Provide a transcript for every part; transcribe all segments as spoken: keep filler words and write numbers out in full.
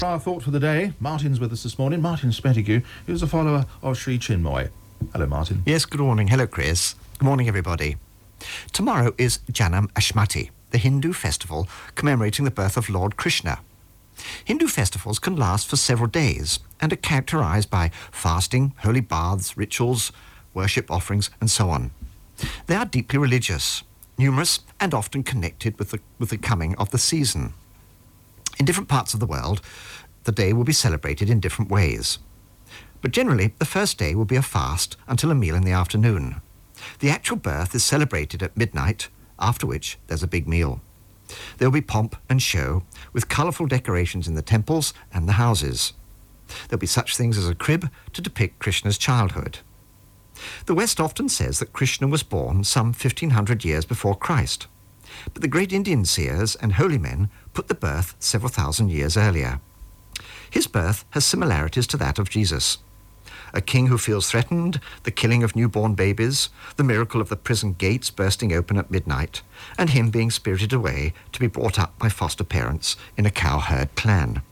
Our thought for the day. Martin's with us this morning. Martin Spetigue, who's a follower of Sri Chinmoy. Hello, Martin. Yes, good morning. Hello, Chris. Good morning, everybody. Tomorrow is Janam Ashmati, the Hindu festival commemorating the birth of Lord Krishna. Hindu festivals can last for several days and are characterized by fasting, holy baths, rituals, worship offerings, and so on. They are deeply religious, numerous, and often connected with the, with the coming of the season. In different parts of the world, the day will be celebrated in different ways. But generally, the first day will be a fast until a meal in the afternoon. The actual birth is celebrated at midnight, after which there's a big meal. There will be pomp and show, with colourful decorations in the temples and the houses. There'll be such things as a crib to depict Krishna's childhood. The West often says that Krishna was born some fifteen hundred years before Christ. But the great Indian seers and holy men put the birth several thousand years earlier. His birth has similarities to that of Jesus. A king who feels threatened, the killing of newborn babies, the miracle of the prison gates bursting open at midnight, and him being spirited away to be brought up by foster parents in a cowherd clan.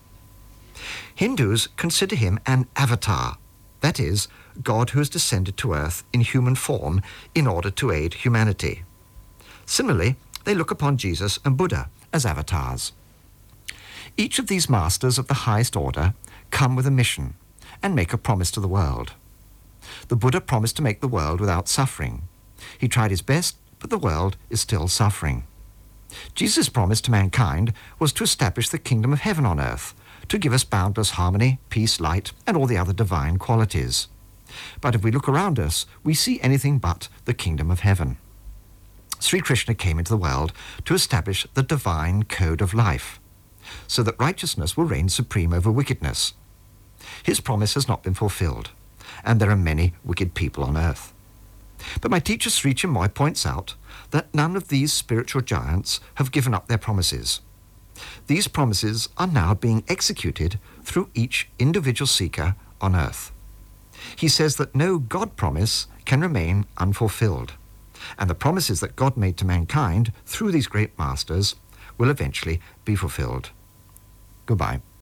Hindus consider him an avatar, that is, God who has descended to earth in human form in order to aid humanity. Similarly, they look upon Jesus and Buddha as avatars. Each of these masters of the highest order come with a mission and make a promise to the world. The Buddha promised to make the world without suffering. He tried his best, but the world is still suffering. Jesus' promise to mankind was to establish the kingdom of heaven on earth, to give us boundless harmony, peace, light, and all the other divine qualities. But if we look around us, we see anything but the kingdom of heaven. Sri Krishna came into the world to establish the divine code of life, so that righteousness will reign supreme over wickedness. His promise has not been fulfilled, and there are many wicked people on earth. But my teacher Sri Chinmoy points out that none of these spiritual giants have given up their promises. These promises are now being executed through each individual seeker on earth. He says that no God promise can remain unfulfilled, and the promises that God made to mankind through these great masters will eventually be fulfilled. Goodbye.